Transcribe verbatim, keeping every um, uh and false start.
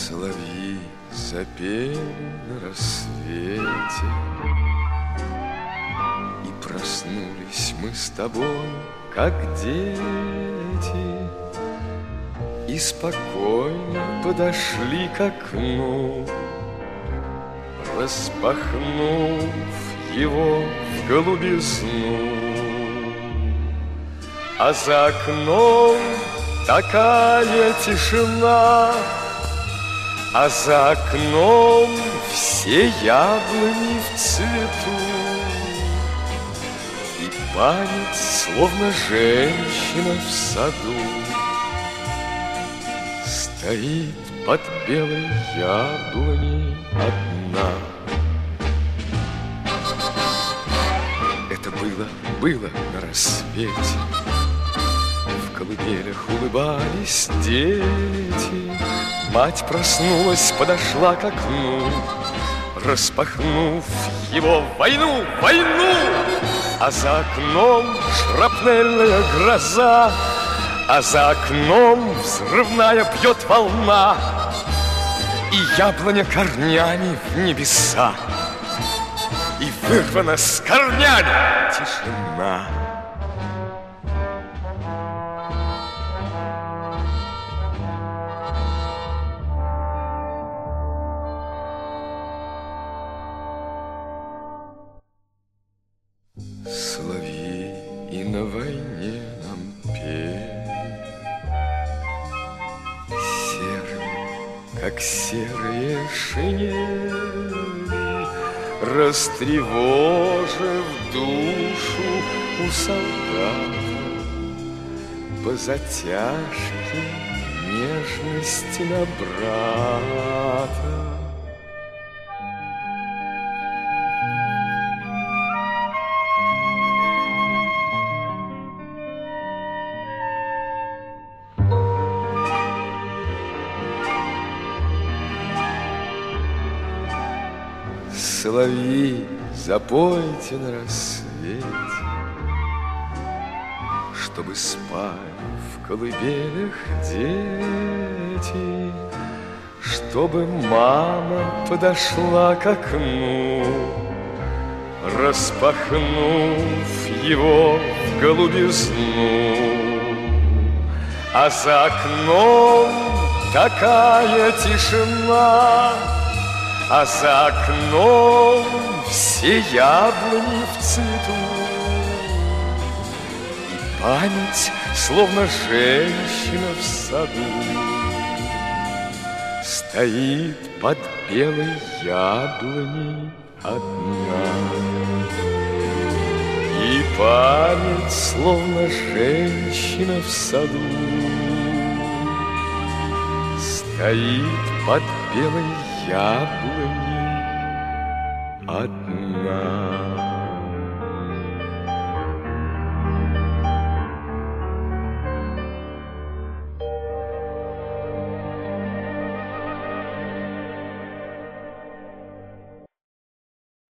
Соловьи запели на рассвете, и проснулись мы с тобой, как дети, и спокойно подошли к окну, распахнув его в голубизну. А за окном такая тишина, а за окном все яблони в цвету, и память, словно женщина в саду, стоит под белой яблоней одна. Это было, было на рассвете. В колыбелях улыбались дети. Мать проснулась, подошла к окну, распахнув его: войну, войну! А за окном шрапнельная гроза, а за окном взрывная бьет волна, и яблоня корнями в небеса, и вырвана с корнями тишина. Соловьи и на войне нам пели, серые, как серые шинели, растревожив душу у солдата по затяжке нежности на брата. Соловьи, запойте на рассвете, чтобы спали в колыбелях дети, чтобы мама подошла к окну, распахнув его в голубизну. А за окном такая тишина, а за окном все яблони в цвету, и память, словно женщина в саду, стоит под белой яблоней одна. И память, словно женщина в саду, стоит под белой яблони одна.